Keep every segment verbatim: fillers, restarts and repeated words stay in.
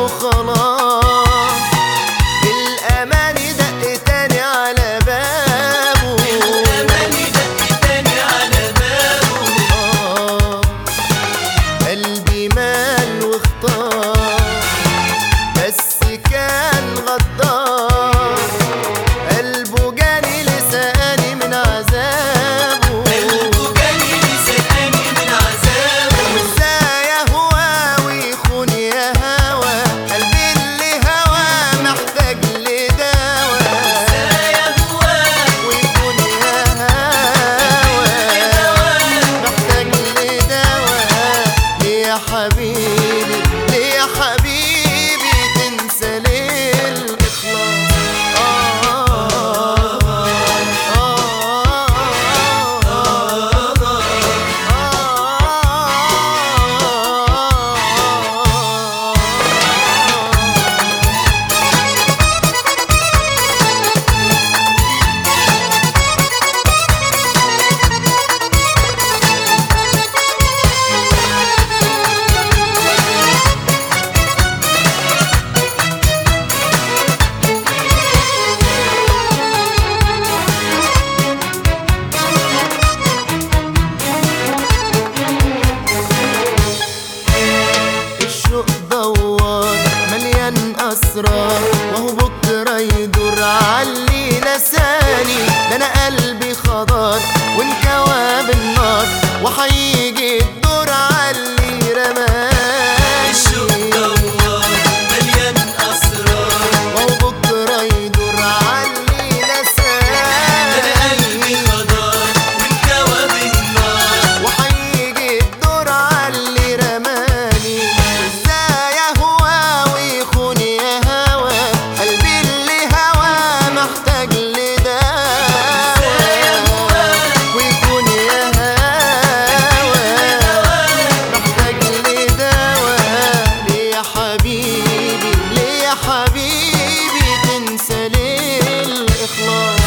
وخلاص، الأماني دق تاني على بابه، الأماني دق تاني على بابه. آه قلبي مال واختار بس كان غدار، قلبه جاني لساني من عذابه، قلبه جاني لساني من عذابه. وازاي اهوى ويخون يا هوى، قلبي اللي هوى محتاج لدواء، ازاي اهوى ويخون يا هوى محتاج لدواء. ليه يا حبيبي ليه يا حبيبي تنسى ليه الإخلاص؟ الشوق دوار مليان أسرار، وهو بكرة يدور عاللي نساني، ده أنا قلبي خضار وانكوى بالنار، وحيجي الدور عاللي رماني. الشوق دوار مليان أسرار، وهو بكرة يدور عاللي نساني، أنا قلبي خضار وانكوى بالنار، وحيجي الدور عاللي رماني. ازاي اهوى ويخون يا هوى، قلبي اللي هوى محتاج لدواء، ويخون يا هوى محتاج لدواء. ليه يا حبيبي ليه يا حبيبي تنسى ليه الإخلاص؟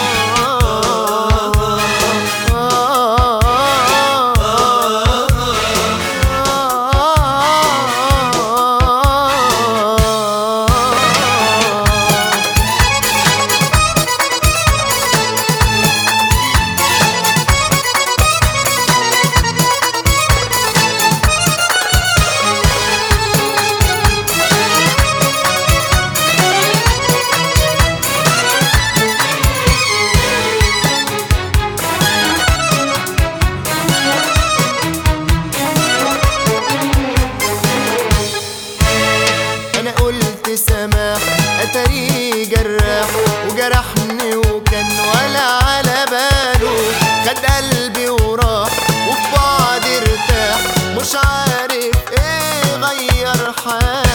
أنا قلت سماح أتاريه جراح، وجرحني وكان ولا على باله، خد قلبي وراح وفي بعض ارتاح، مش عارف ايه غير حاله.